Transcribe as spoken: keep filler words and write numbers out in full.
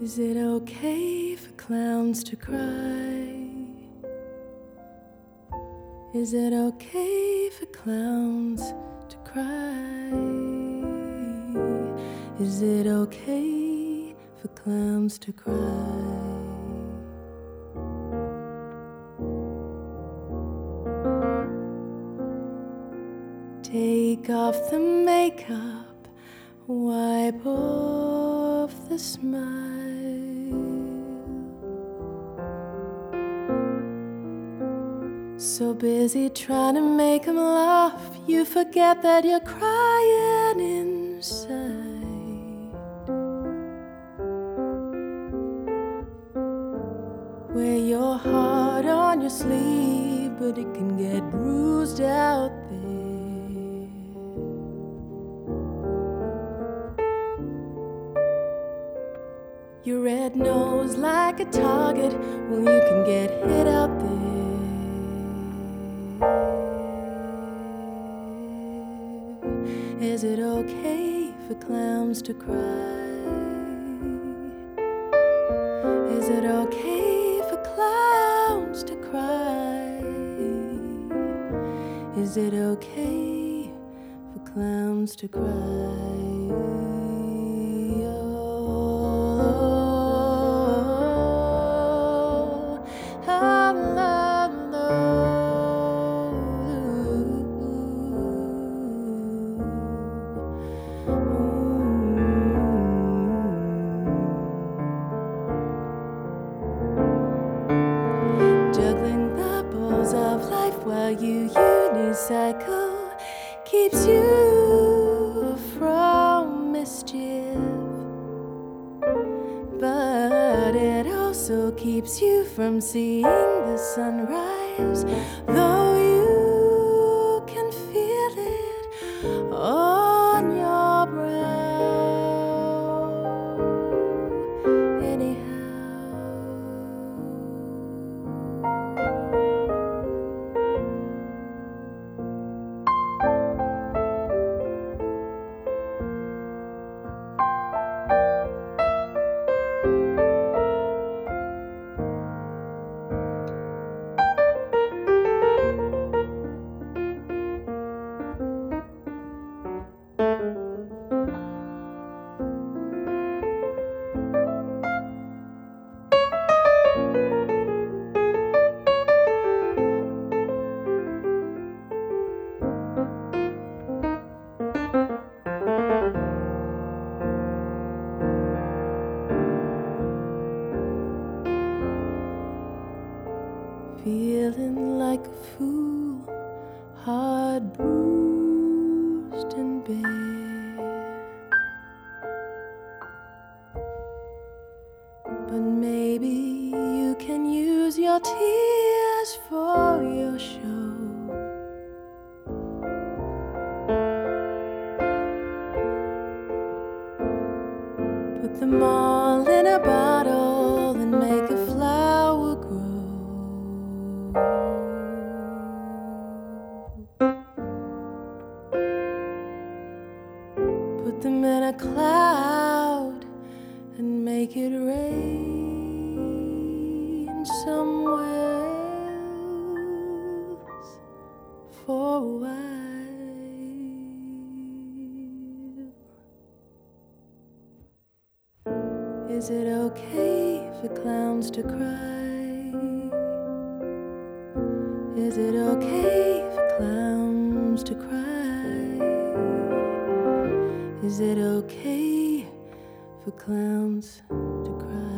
Is it okay for clowns to cry? Is it okay for clowns to cry? Is it okay for clowns to cry? Take off the makeup, wipe off the smile. So busy trying to make them laugh, you forget that you're crying inside. Wear your heart on your sleeve, but it can get bruised out there. Your red nose like a target, well, you can get hit out there. Is it okay for clowns to cry? Is it okay for clowns to cry? Is it okay for clowns to cry? Juggling the balls of life while you unicycle keeps you from mischief, but it also keeps you from seeing the sunrise, though you can feel it on your brow. Anyhow, feeling like a fool, hard bruised and bare. But maybe you can use your tears for your show. Put them all in a bottle and make a flower grow. Put them in a cloud and make it rain somewhere else for a while. Is it okay for clowns to cry? Is it okay for clowns to cry? Is it okay for clowns to cry?